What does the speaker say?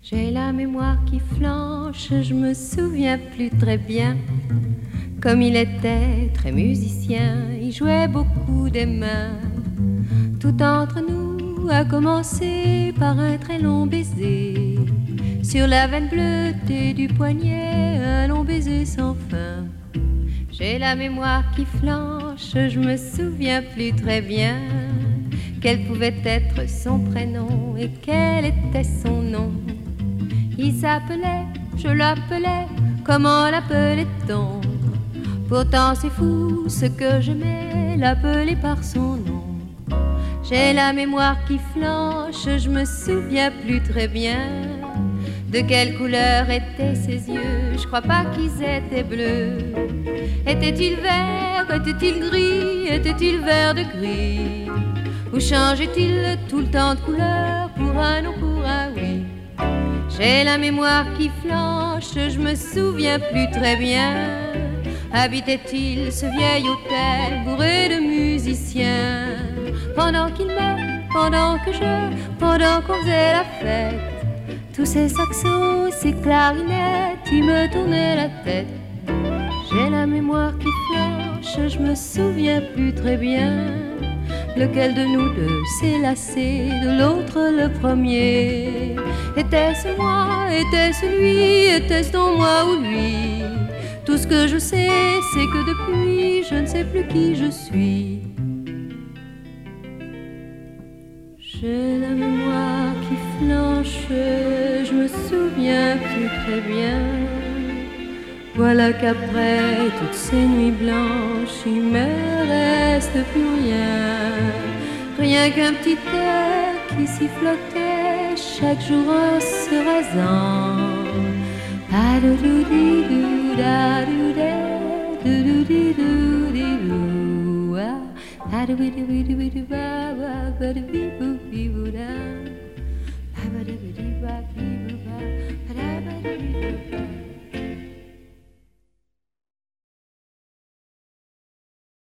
J'ai la mémoire qui flanche, je me souviens plus très bien. Comme il était très musicien, il jouait beaucoup des mains. Tout entre nous a commencé par un très long baiser. Sur la veine bleutée du poignet, un long baiser sans fin. J'ai la mémoire qui flanche, je me souviens plus très bien. Quel pouvait être son prénom et quel était son nom. Il s'appelait, je l'appelais, comment l'appelait-on? Pourtant c'est fou ce que j'aimais, l'appeler par son nom. J'ai la mémoire qui flanche, je me souviens plus très bien. De quelle couleur étaient ses yeux, je crois pas qu'ils étaient bleus. Était-il vert, était-il gris, était-il vert de gris? Ou changeait-il tout le temps de couleur pour un non, pour un oui? J'ai la mémoire qui flanche, je me souviens plus très bien. Habitait-il ce vieil hôtel bourré de musiciens? Pendant qu'il m'aime, pendant qu'on faisait la fête, tous ces saxos, ces clarinettes, ils me tournaient la tête. J'ai la mémoire qui flanche, je me souviens plus très bien. Lequel de nous deux s'est lassé de l'autre le premier? Était-ce moi, était-ce lui, était-ce donc moi ou lui? Tout ce que je sais, c'est que depuis, je ne sais plus qui je suis. J'ai la mémoire qui flanche, je me souviens plus très bien. Voilà qu'après toutes ces nuits blanches, il me reste plus rien. Rien qu'un petit air qui sifflotait chaque jour en se rasant.